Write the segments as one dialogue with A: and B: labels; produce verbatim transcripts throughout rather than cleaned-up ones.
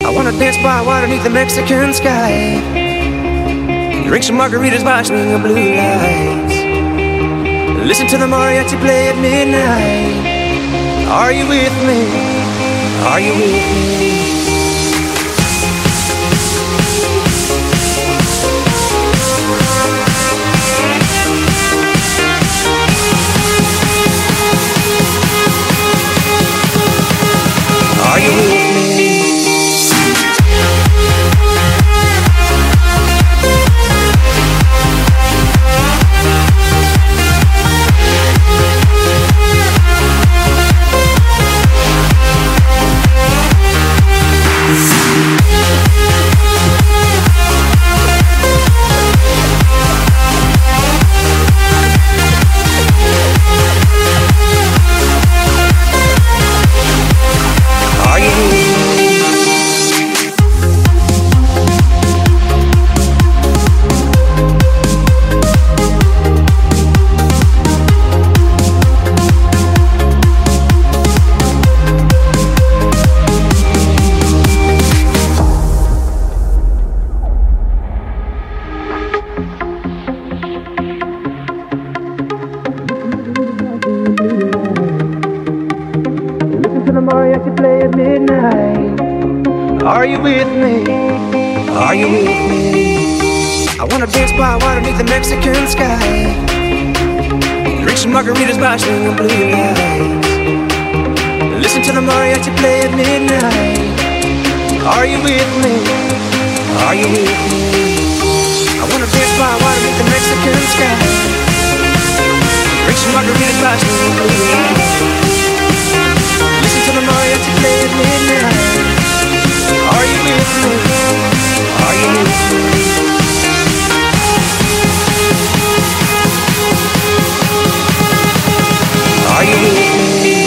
A: I wanna dance by water beneath the Mexican sky. Drink some margaritas by swinging blue lights. Listen to the mariachi play at midnight. Are you with me? Are you with me? Are you with me? Are you with me? Are you with me? I wanna dance by water beneath the Mexican sky. Drink some margaritas by swinging blue lights. Listen to the mariachi play at midnight. Are you with me? Are you with me? I wanna dance by water beneath the Mexican sky. Drink some margaritas by swinging blue lights. Listen to the mariachi play at midnight. Are you with me? Are you with me? Are you with me?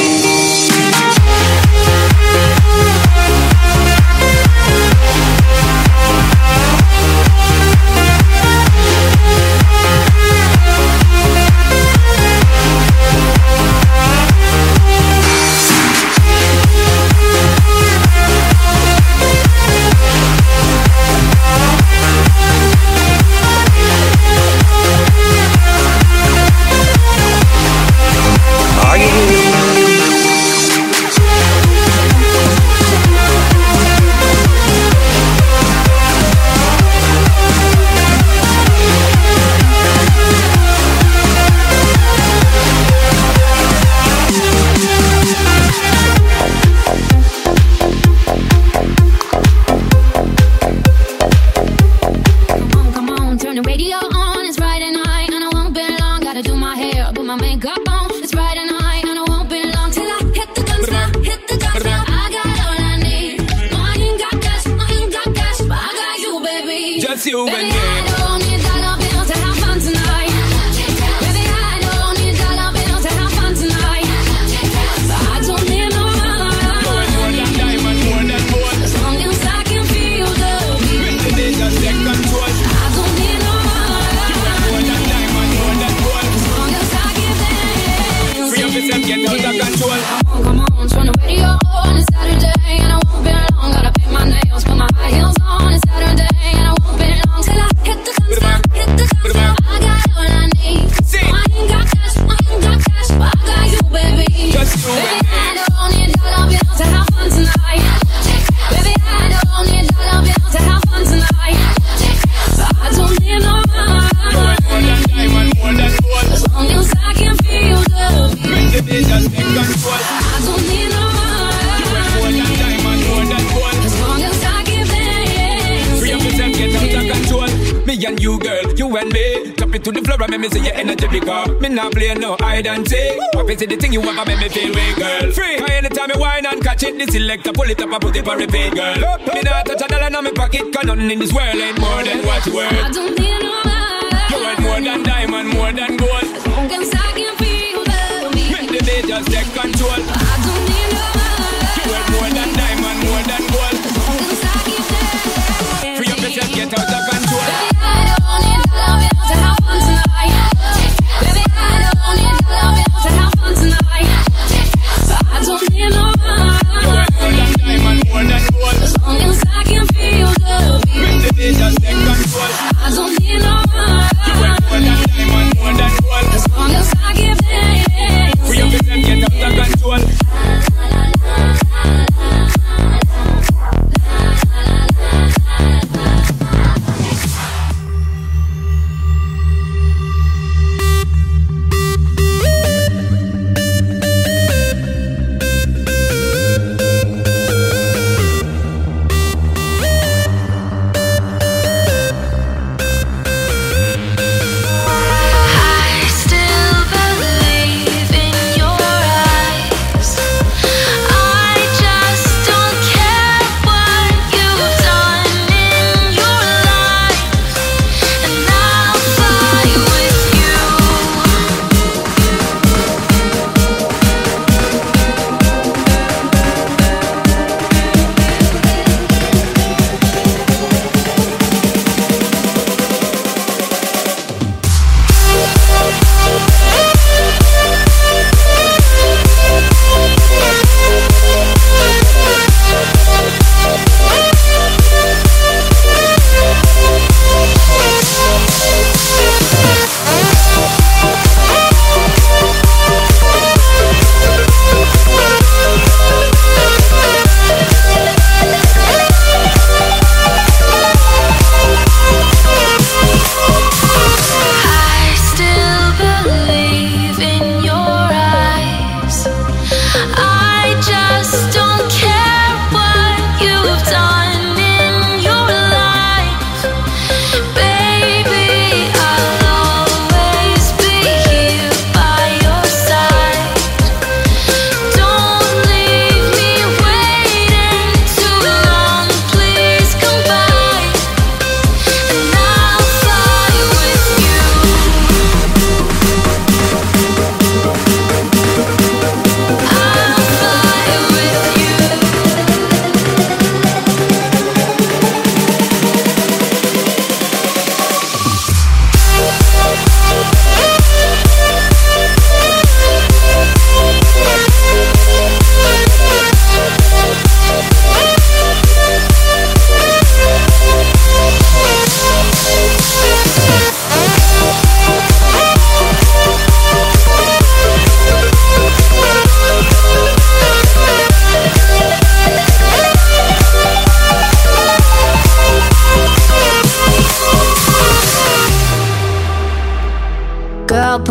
B: The thing you ever make me feel way, girl. Free. Anytime you whine and catch it, the selector pull it up and put it for repeat, girl. Me not touch a dollar in my pocket, cause nothing in this world ain't more than what you worth.
C: I don't need no man.
B: You worth more than diamond, more than gold.
C: As long as I can feel the beat.
B: Make the day just take control.
C: I don't need no man.
B: You worth more than diamond, more than gold.
C: As long as I can dance.
B: Free up yourself, get out of control.
C: Baby, I don't need dollar bills to have fun tonight. Baby, I don't need dollar bills to have fun tonight. I don't need no man.
B: You worth more than diamond, more than gold.
C: As long as I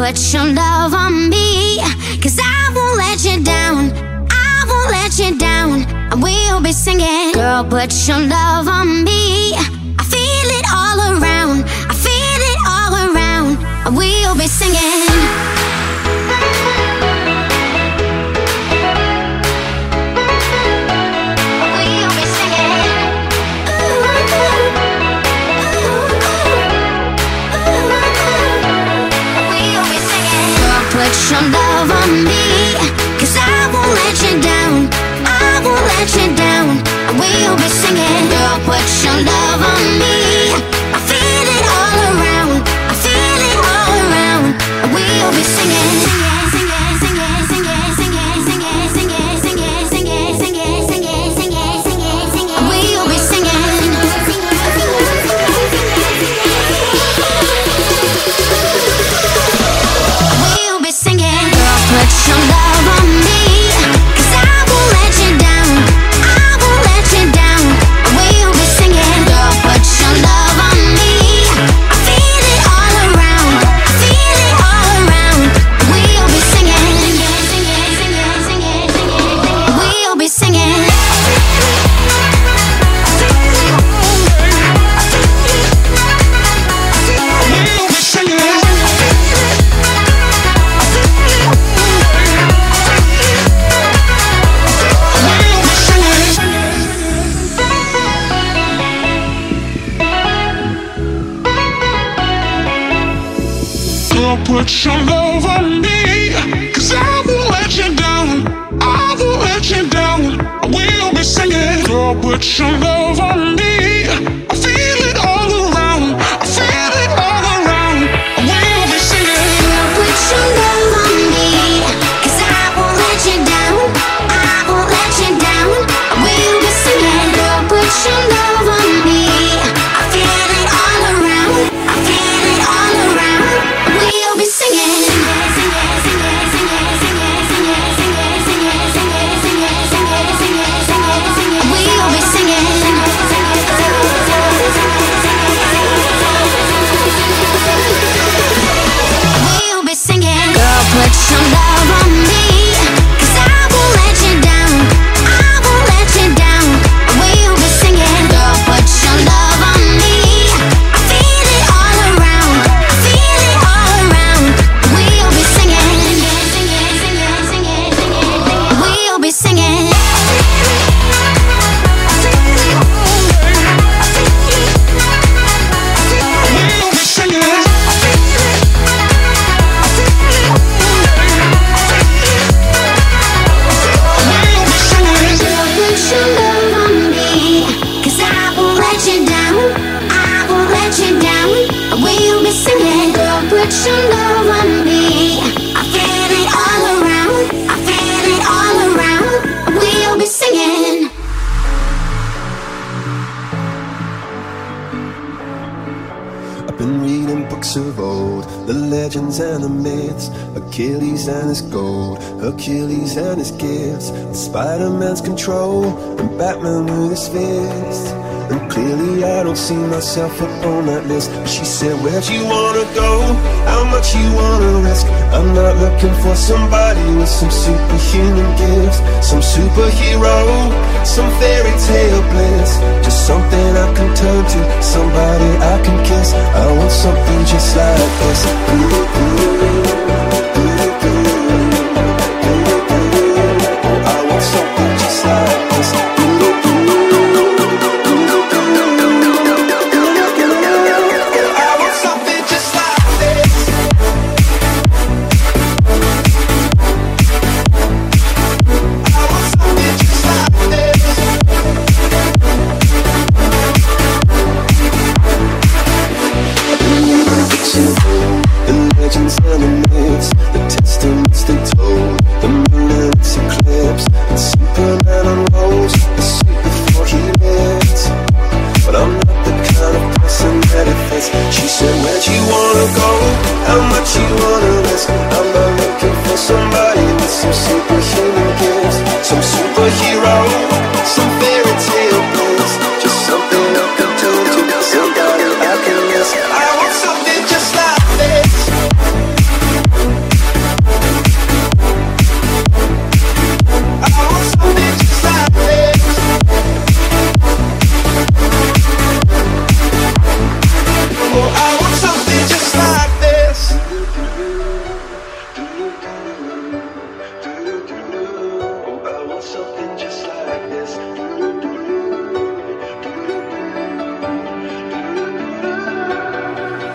C: put your love on me, 'cause I won't let you down, I won't let you down. And we'll be singing, girl, put your love on me. I feel it all around, I feel it all around. And we'll be singing. Put your love on me, 'cause I won't let you down, I won't let you down. And we'll be singing, girl, put your love on me. I feel it all around, I feel it all around. And we'll be singing, singing, singing, singing, singing, singing, singing, singing, singing, singing, singing, singing, singing, singing, singing. And we'll be singing. Put your love on me, 'cause I won't let you down, I won't let you down. We'll be singing, girl, put your love on me. I feel it all around, I feel it all around. We'll be singing, singing, singing, singing, singing, singing. We'll be singing.
D: Put your love on me, 'cause I won't let you down, I won't let you down. We'll be singing, girl, put your love on me. I feel it all around, I feel it all around. We'll be singing, girl, put your love on me, 'cause I won't let you down, I won't let you down. We'll be singing, girl, put your love on me. I feel it all around, I feel it all around. We'll be singing, singing, singing, singing, singing, singing, singing, singing, singing, singing, singing, singing, singing, singing, singing. We'll be singing. We'll be singing. Girl, put your love on me, 'cause I won't let you down, I won't let you down. We'll be singing. Girl, put your love on me. I feel it all around, I feel it all around. We'll be singing, singing, singing, singing, singing, singing. We'll be singing. Put your love on me, I feel it all around, I feel it all around. We'll be singing.
A: I've been reading books of old, the legends and the myths, Achilles and his gold, Hercules and his gifts, and Spider-Man's control, and Batman with his fist. And clearly I don't see myself up on that list. But she said, where'd you wanna go? How much you wanna risk? I'm not looking for somebody with some superhuman gifts, some superhero, some fairy tale bliss. Just something I can turn to, somebody I can kiss. I want something just like this. Ooh, ooh, ooh, ooh, ooh. I want something just like this. The legends and the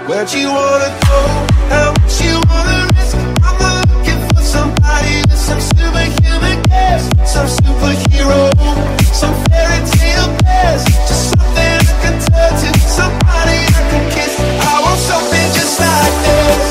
A: Where'd you wanna go? How much you wanna risk? I'm not looking for somebody with some superhuman gifts, some superhero, some fairy tale past. Just something I can turn to, somebody I can kiss. I want something just like this.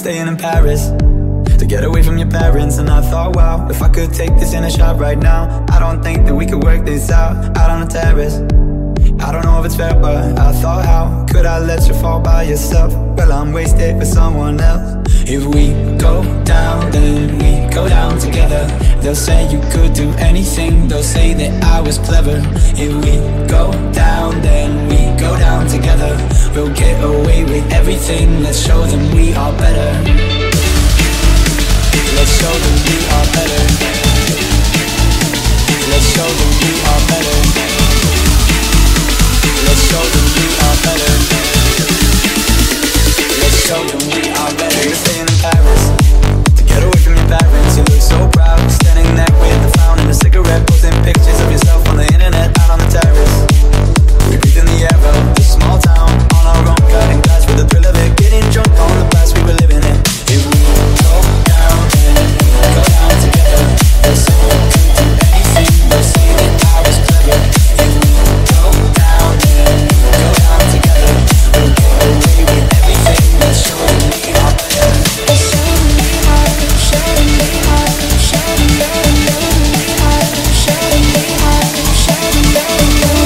E: staying in Paris to get away from your parents. And I thought, wow, if I could take this in a shot right now, I don't think that we could work this out, out on the terrace. I don't know if it's fair, but I thought, how could I let you fall by yourself? Well, I'm wasted with someone else. If we go down, then we go down together. They'll say you could do anything, they'll say that I was clever. If we go down, then we go down together. We'll get away with everything, let's show them we are better. Let's show them we are better. Let's show them we are better. Let's show them we are better. Let's show them we are better. You're staying in Paris to get away from your parents. You look so proud, standing there with the fountain, a cigarette, posting pictures of yourself on the internet, out on the terrace. We breathe in the air of this small town, on our own, cutting glass with the thrill of it, getting drunk on the past we were living in. If we go down, then we go down together. They'll say we could do anything, they'll say that I was clever. If we go down, then we go down together. We'll get away with everything, let's show them we are better. Show them we are, show them we are, show them we are, show them we are, show them we are, show them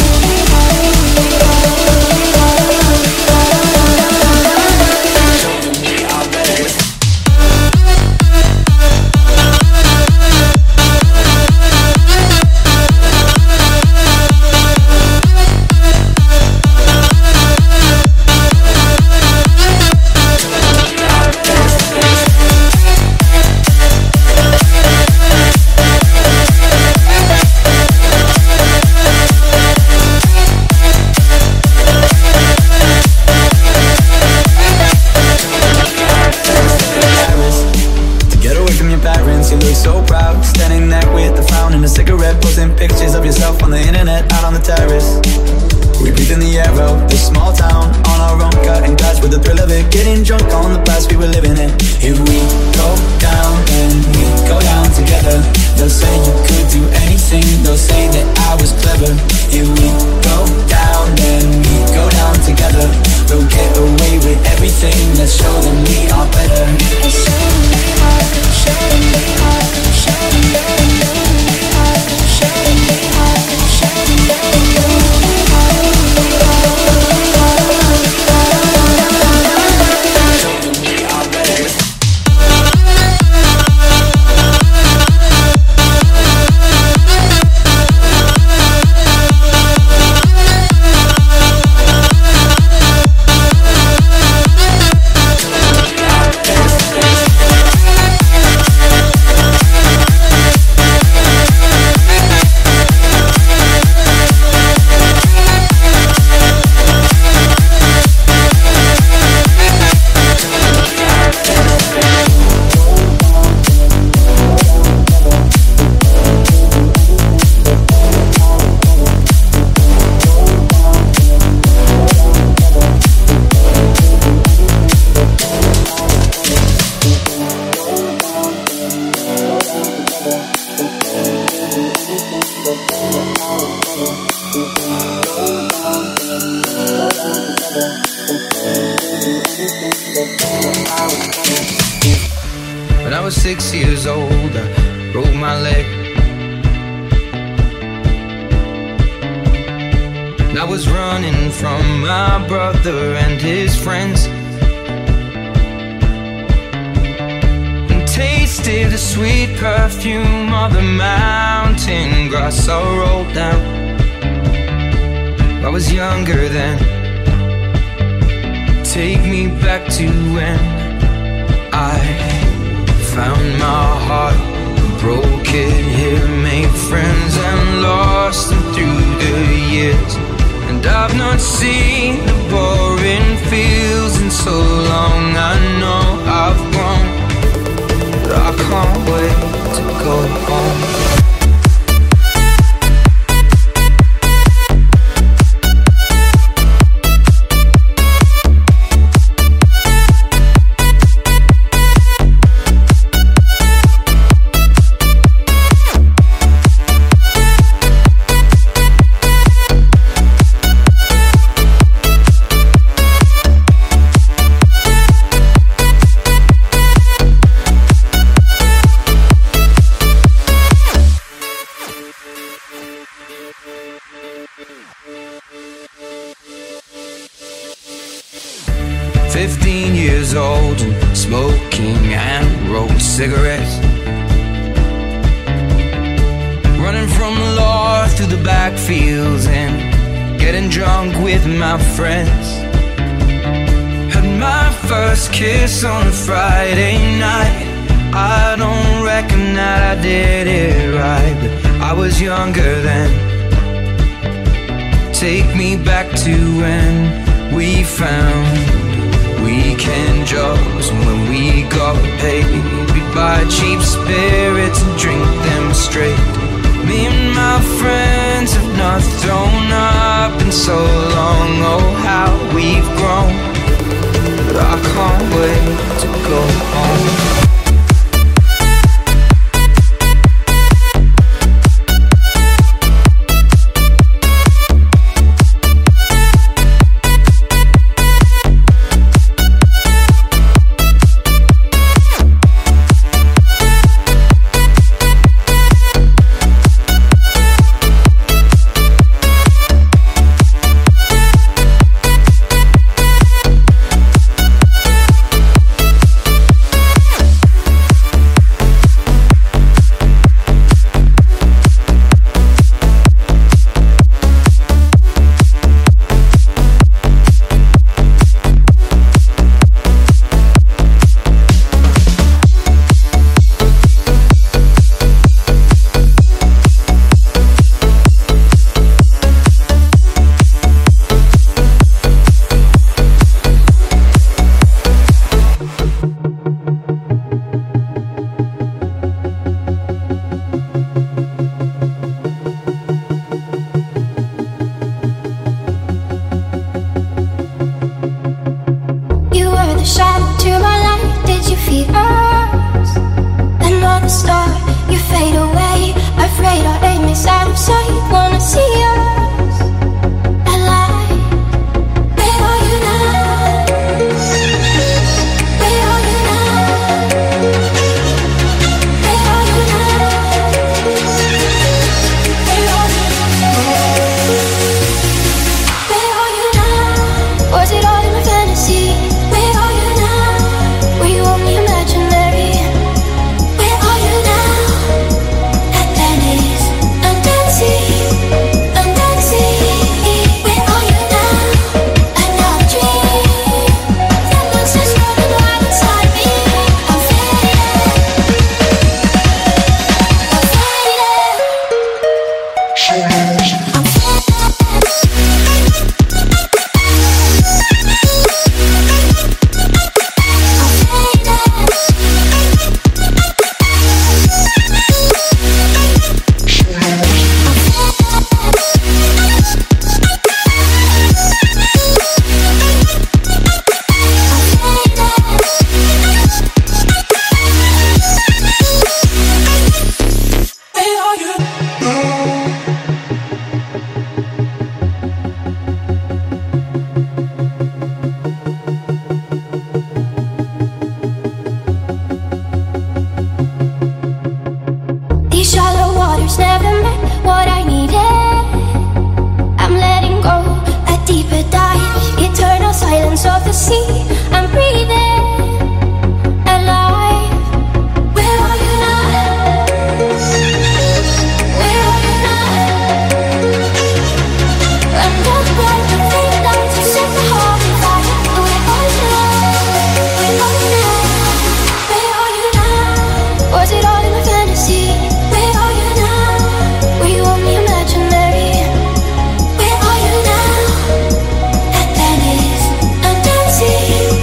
F: When I was six years old, I broke my leg. And I was running from my brother and his friends, and tasted the sweet perfume of the mountain grass I rolled down. I was younger then. Take me back to when I found my heart, broke it here, made friends and lost them through the years. And I've not seen the boring fields in so long. I know I've grown, but I can't wait to go home. smoking and roll cigarettes. Running from the law through the backfields and getting drunk with my friends. Had my first kiss on a Friday night. I don't reckon that I did it right, but I was younger then. Take me back to when we found weekend jobs, and when we got paid, we'd buy cheap spirits and drink them straight. Me and my friends have not thrown up in so long. Oh, how we've grown, but I can't wait to go home.
C: See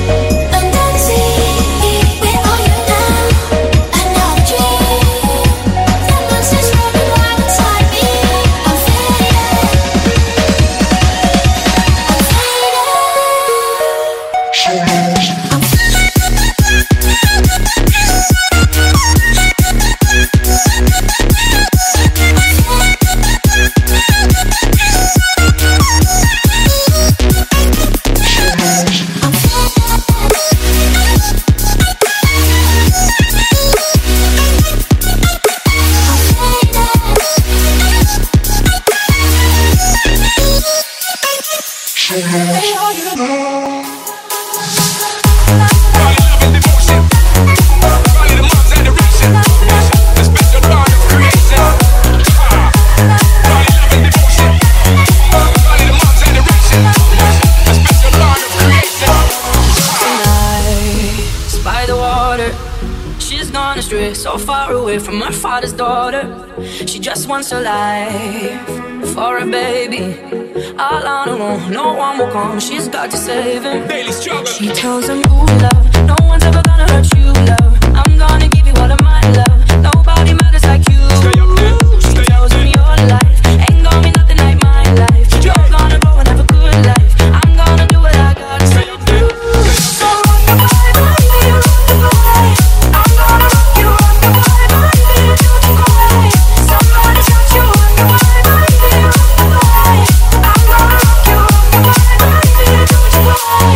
G: water. She's gone astray, so far away from her father's daughter. She just wants her life for a baby. All on her own, no one will come. She's got to save him.
B: Daily struggle.
G: She tells him, ooh, love, no one's ever gonna hurt you, love. I'm gonna give you all of my love. Nobody matters like you.
B: Stay up there.
G: She
B: Stay
G: tells
B: up
G: him
B: there.
G: your life ain't gonna be nothing like my life. You're gonna grow and have a good life. I'm gonna do what I gotta
B: Stay up there.
G: so rock-a-bye, baby, rock-a-bye. I'm gonna rock you, rock-a-bye, baby, don't you cry. Somebody's got you, rock-a-bye, baby, rock-a-bye. I'm gonna rock you, rock-a-bye, baby, don't you cry.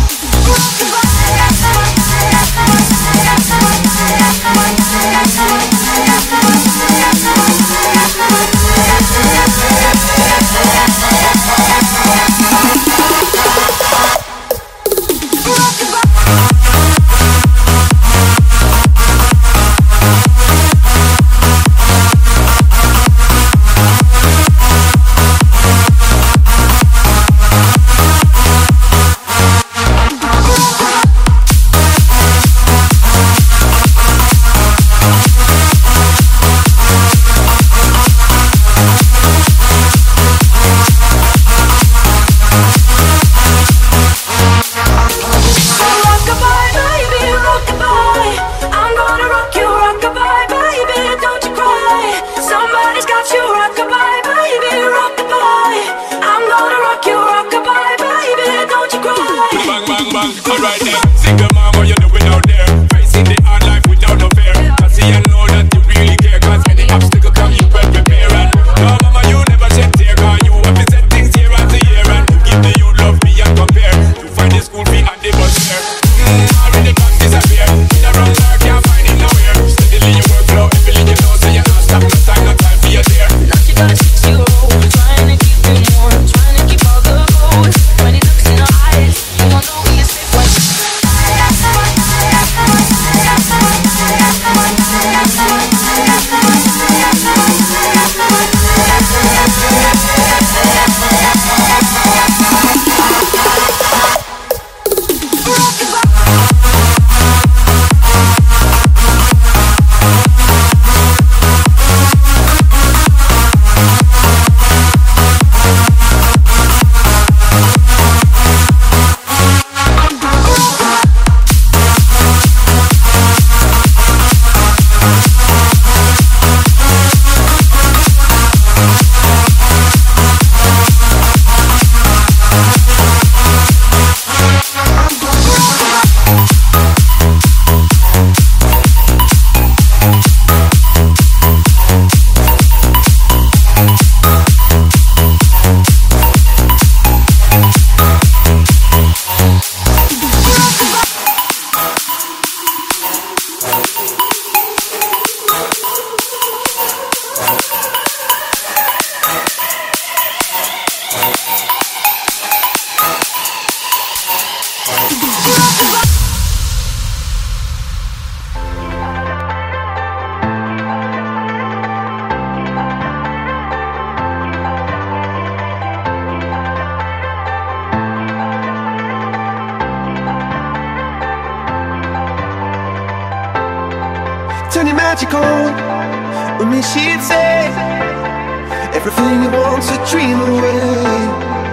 A: Turn your magic on with me, she'd say. Everything you want to dream away.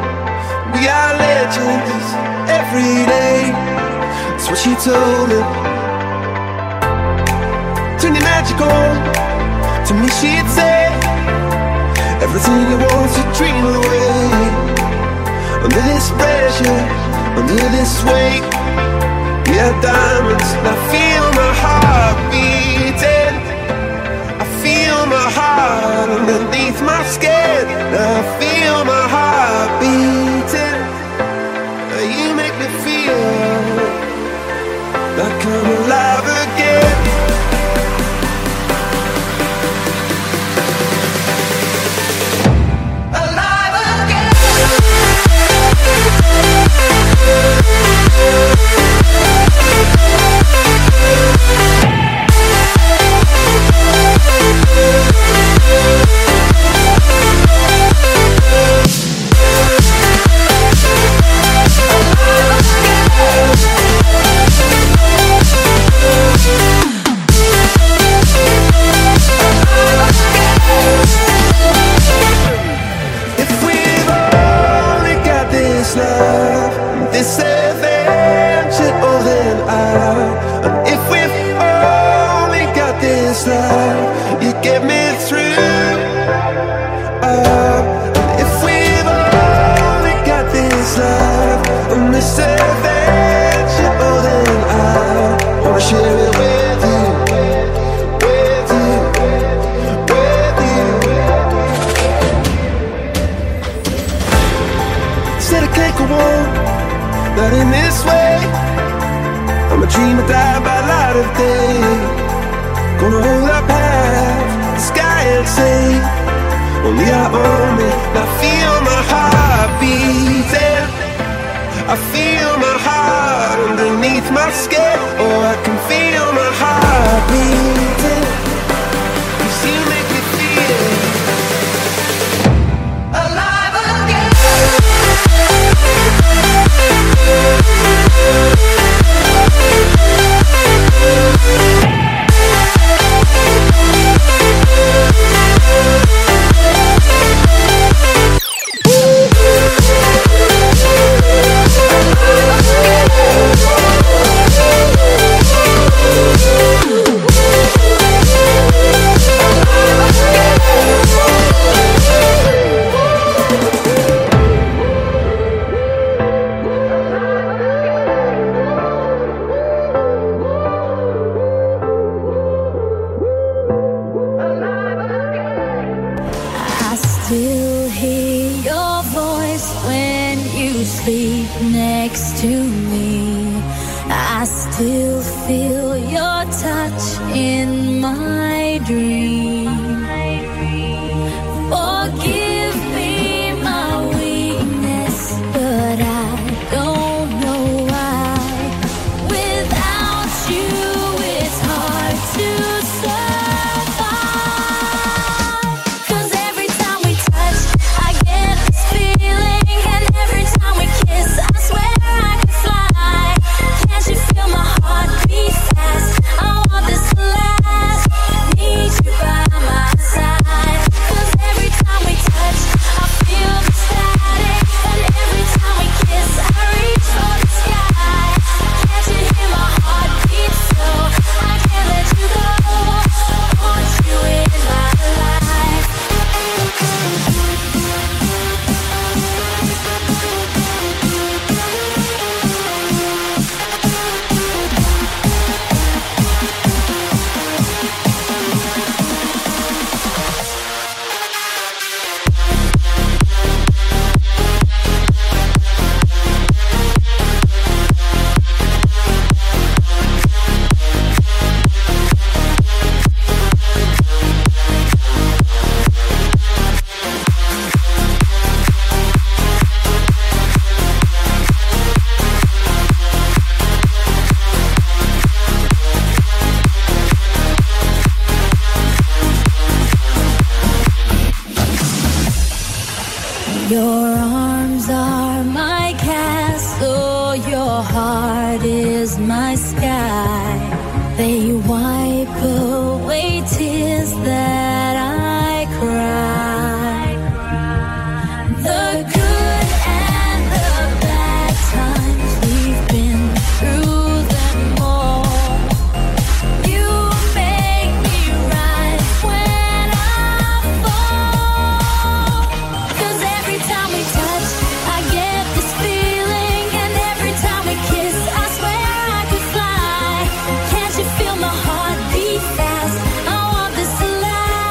A: We are legends every day. That's what she told me. Turn your magic on. To me she'd say, everything you want to dream away. Under this pressure, under this weight, we are diamonds. And I feel my heart beating. I feel my heart underneath my skin. I feel my heart beating. You make me feel like I'm alive again. Alive again. this love you get me through. Oh, if we've only got this love on this adventure, oh then I wanna share it with you, with you, with you. Said I can't go on, not in this way. I'm a dreamer, die by light of day. Gonna hold up half the sky and say, only I own it. I feel my heart beating, I feel my heart underneath my skin. Oh, I can feel my heart beating, 'cause you make me feel alive again.
C: Feel my heart beat fast. I want this to last.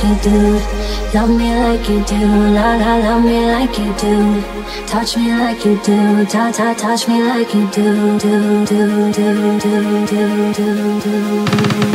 G: you do. Love me like you do, la la, love me like you do. Touch me like you do, ta ta, touch me like you do, do do do do do do do.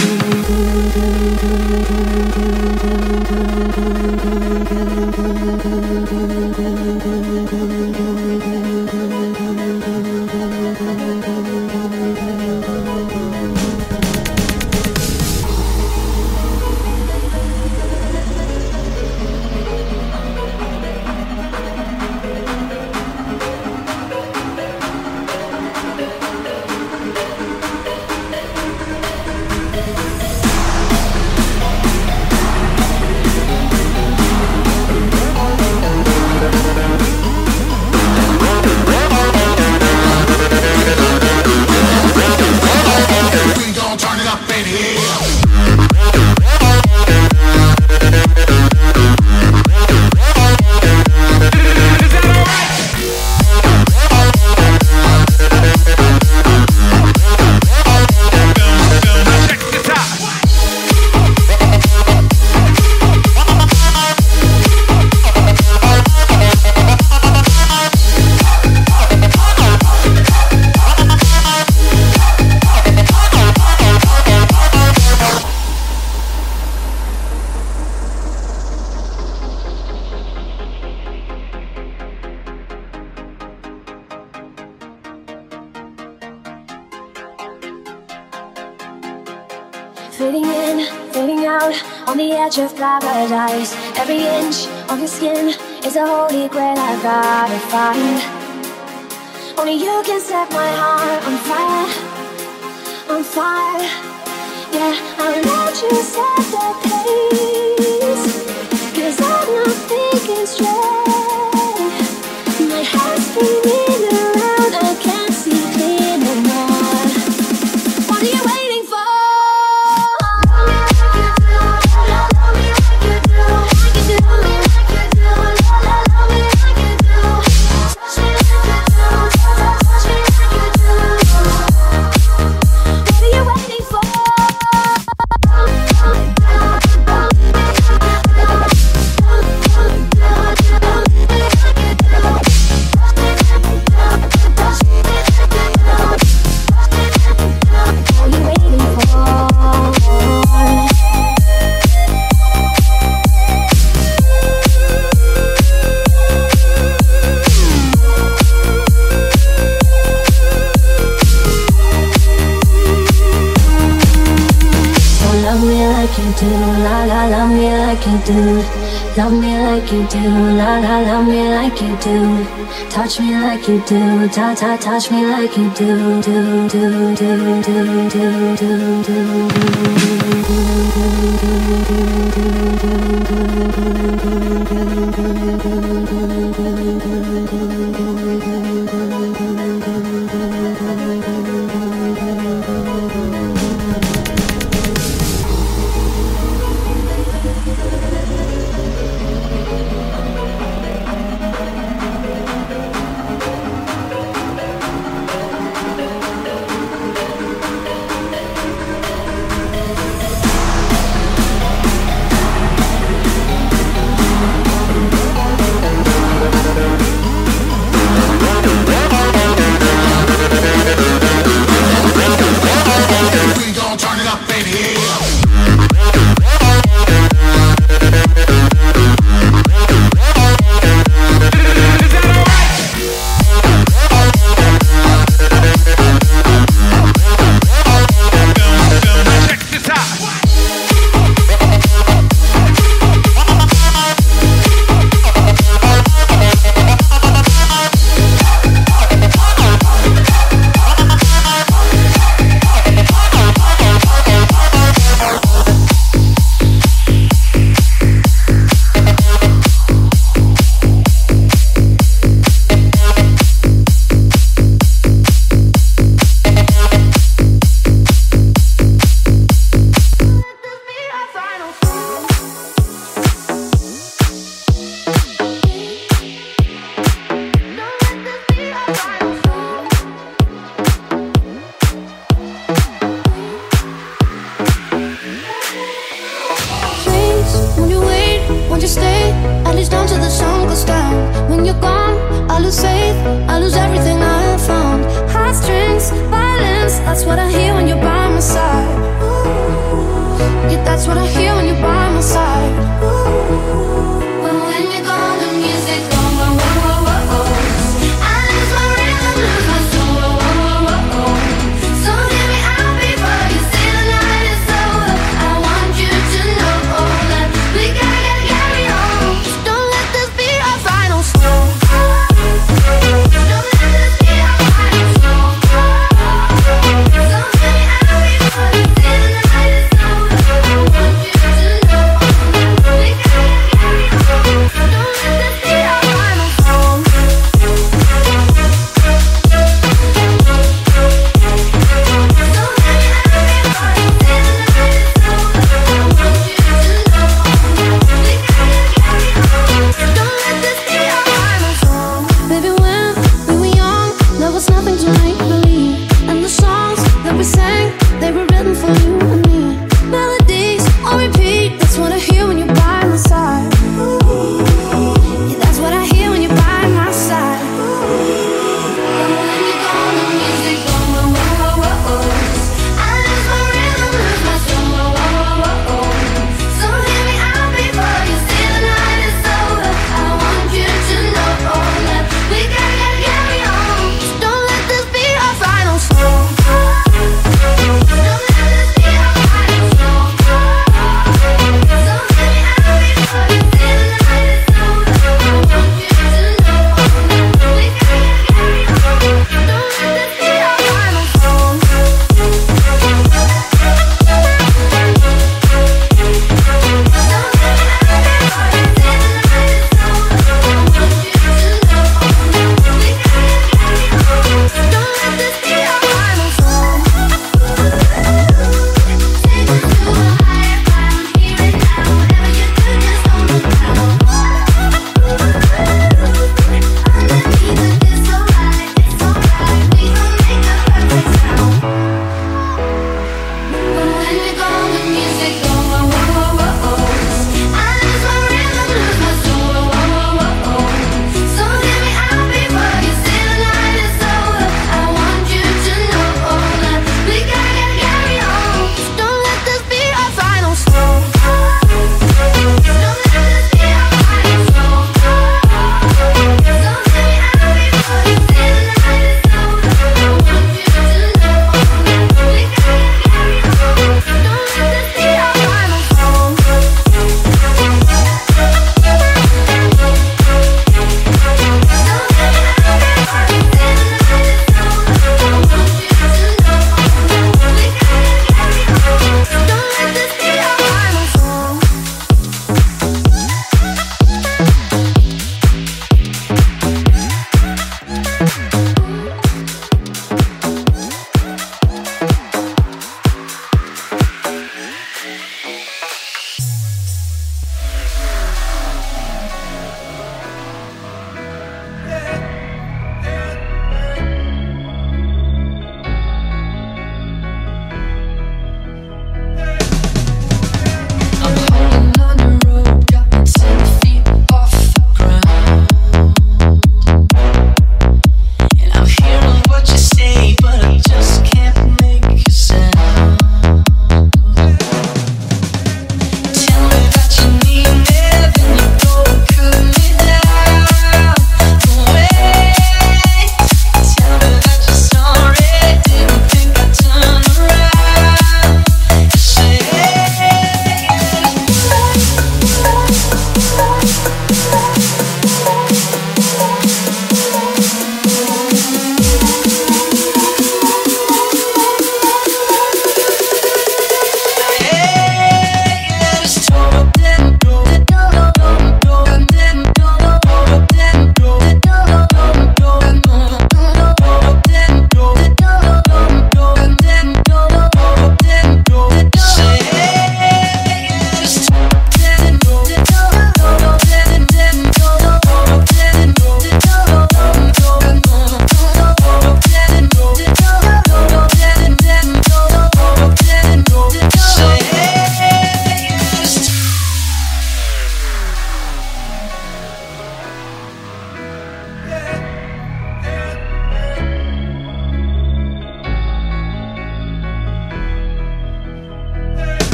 H: Fading in, fading out, on the edge of paradise. Every inch of your skin is a holy grail I've gotta find. Only you can set my heart on fire, on fire. Yeah, I'll let you set the pace, 'cause I'm not thinking straight. My head's spinning around, I can't see clear no more. What are you waiting for? Love me like you do, la la, love me like you do. Touch me like you do, ta ta, touch me like you do, do do do do do do you're gone, I lose faith, I lose everything I have found. Heartstrings, violence, that's what I hear when you're by my side. Yeah, that's what I hear when you're by my side. But when you're gone, the music gone, whoa, whoa, whoa, whoa. I lose my rhythm, lose my soul, whoa, whoa, whoa, whoa. So hear me out before you say the night is over. I want you to know that we gotta carry on. Don't let this be our final song. Don't let this be our final song. So hear me out before you say the night is over. I want you to know that we gotta carry on. Don't let this be our final song. Baby, when we were young, there was nothing to make believe. And the songs that we sang, they were written for you and me. Melodies on repeat, that's what I hear when you're by my side. Yeah, that's what I hear when you're by my side. But when you're gone, the music gone, whoa, whoa, whoa, whoa. I lose my rhythm, lose my soul, whoa, whoa, whoa, whoa. So hear me out before you say the night is over. I want you to know that we gotta carry on. Don't let this be our final song. Don't let this be our final song. So hear me out before you say the night is over. I want you to know that we gotta carry on. Don't let this be our final song.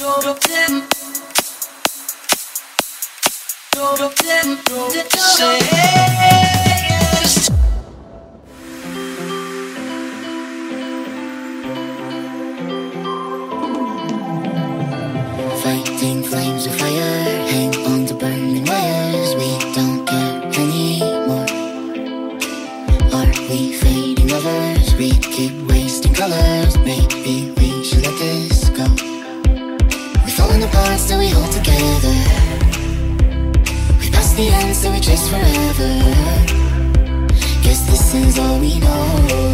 C: Fighting flames of fire, hang on to burning wires. We don't care anymore. Are we fading lovers? We keep wasting colors. Maybe we should let this go. We're falling apart, still we hold together. We pass the end, so we chase forever. Guess this is all we know.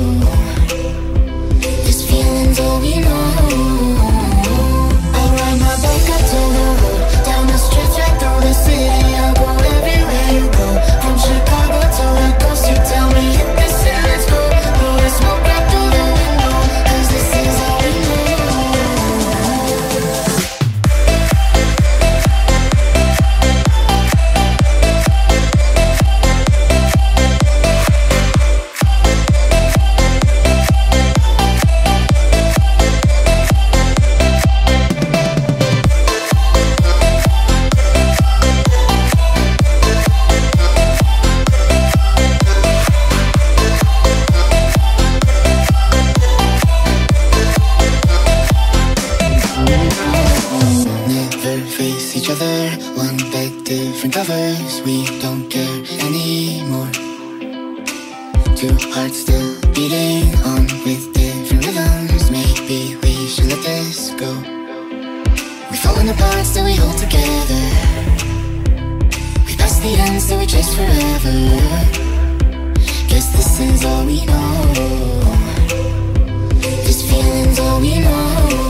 C: This feeling's all we know. Ride my bike up to the road, down the streets right through the city. I'll go everywhere you go, from Chicago to the coast. You tell me hit this and let's go. Blow the smoke right through the window, 'cause this is all we know. Covers, we don't care anymore. Two hearts still beating on with different rhythms. Maybe we should let this go. We're falling apart, still we hold together. We pass the end, still we chase forever. Guess this is all we know. This feeling's all we know.